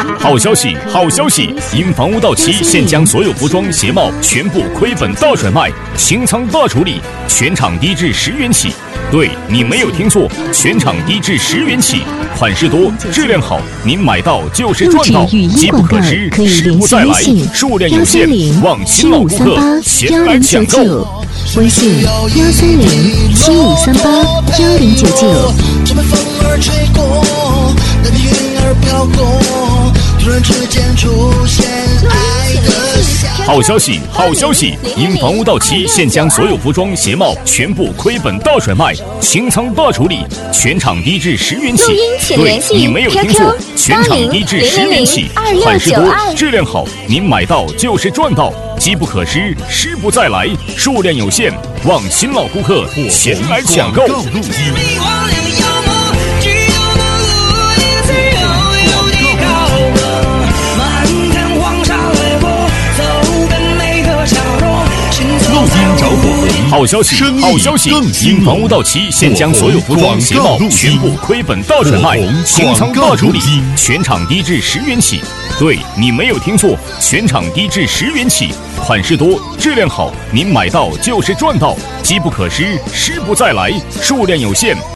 好消息，好消息！因房屋到期，现将所有服装鞋帽全部亏本大甩卖，清仓大处理，全场低至10元起。对，你没有听错，全场低至10元起，款式多，质量好，您买到就是赚到，机不可失，时不再来，数量有限，望新老顾客前来抢购。 微信13075381099。 这被风儿吹过，那云儿飘过，突然之间出现爱的笑。 好消息，好消息！因房屋到期，现将所有服装鞋帽全部亏本大甩卖，清仓大处理，全场低至10元起。对，你没有听错，全场低至10元起，款式多，质量好，您买到就是赚到，机不可失，时不再来，数量有限，望新老顾客前来抢购。好消息，好消息！因房屋到期，现将所有服装鞋帽全部亏本大甩卖，清仓大处理，全场低至10元起。对，你没有听错，全场低至10元起，款式多，质量好，您买到就是赚到，机不可失，时不再来，数量有限。